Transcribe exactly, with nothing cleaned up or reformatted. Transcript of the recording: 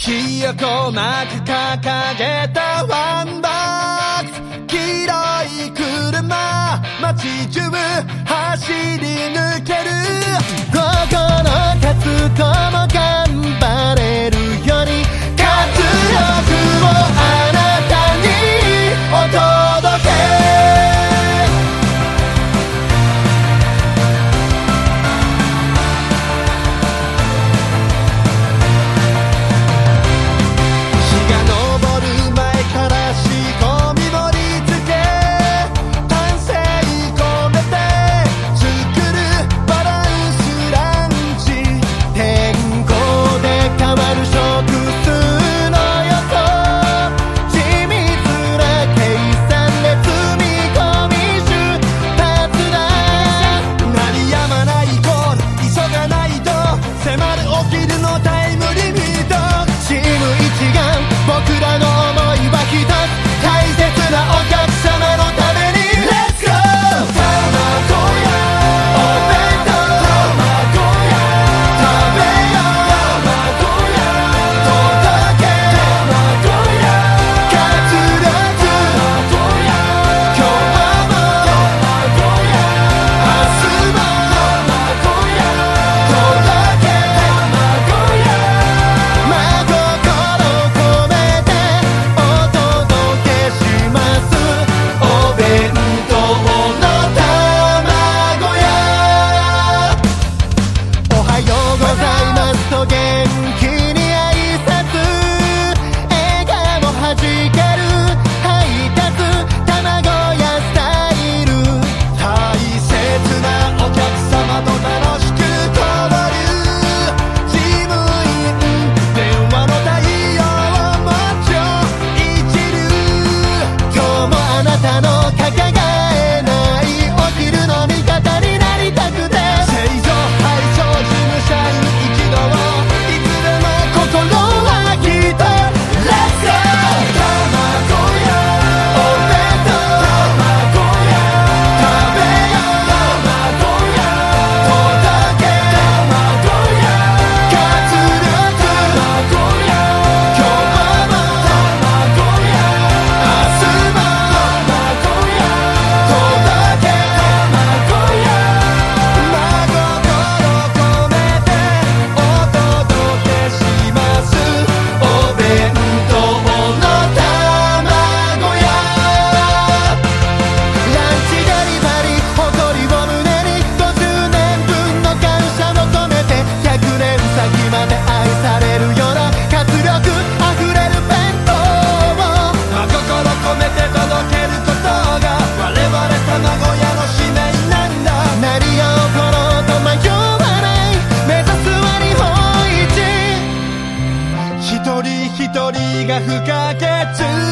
ひよこマーク掲げたワンバックス、黄色い車街中走り抜ける。 ここの勝つとも頑張れるように活力をあなたにお届け。僕らの想いは一つ、大切なお客様のために Let's go! 卵屋お弁当、卵屋食べよう、卵屋届け、卵屋活力、卵屋今日も卵屋明日も卵屋届け、卵屋真心元気に挨拶、笑顔はじける配達、卵屋スタイル、 大切なお客様と楽しく交流、事務員電話の対応も超一流。 今日もあなたのかけがえないお昼の味方になりたくて、 製造配送事務社員一同心はきっと Let's go! 卵屋お弁当、卵屋食べよう、卵屋届け、卵屋活力、卵屋今日も卵屋明日も卵屋届け、卵屋真心込めてお届けしますお弁当の卵屋。 ランチデリバリー誇りを胸にごじゅうねんぶんの感謝も込めてひゃくねん先まで愛されるような活力あふれる弁当を真心込めて届けることが我々卵屋の使命なんだ。 何が起ころうと迷わない目指すは日本一、 一人一人が不可欠